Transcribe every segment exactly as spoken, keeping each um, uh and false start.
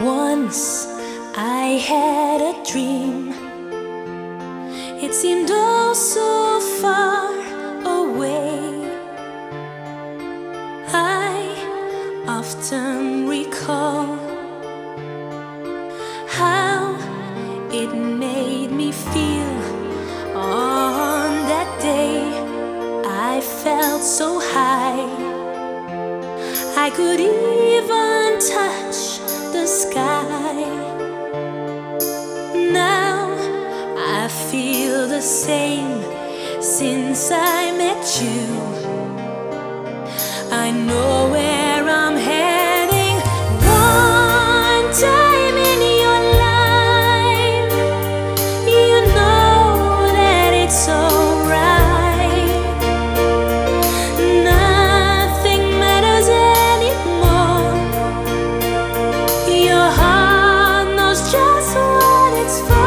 Once I had a dream. It seemed oh so far away. I often recall how it made me feel. On that day I felt so high, I could even touch the sky. Now I feel the same since I met you. I know where I'm heading. One time in your life, you know that it's alright. Nothing matters anymore. Your heart knows just what it's for.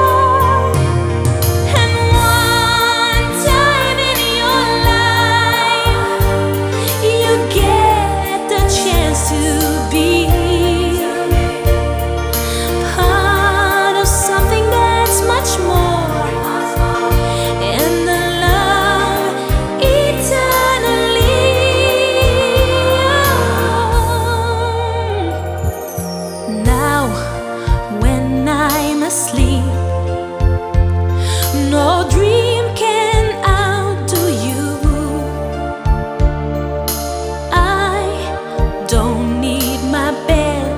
Asleep, no dream can outdo you. I don't need my bed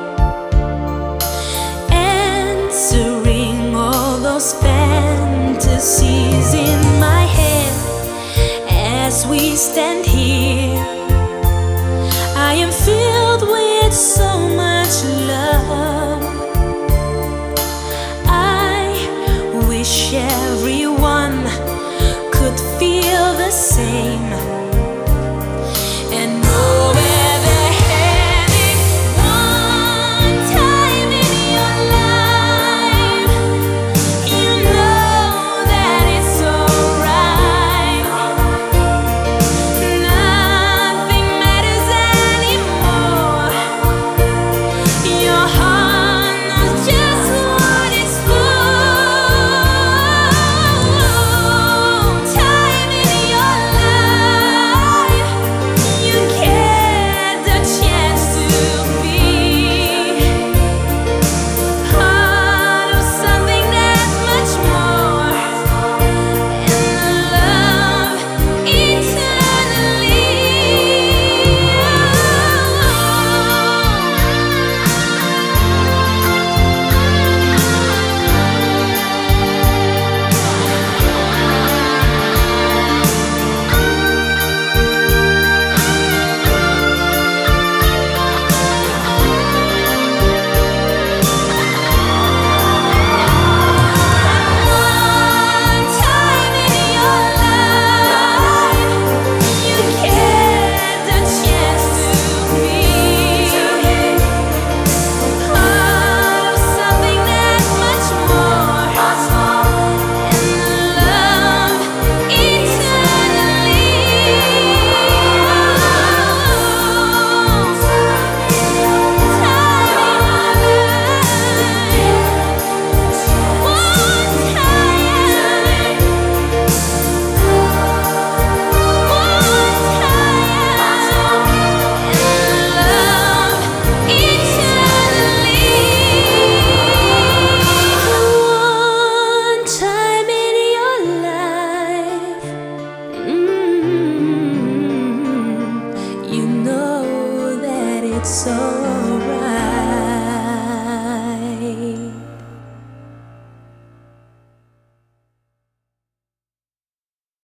answering all those fantasies in my head as we stand here.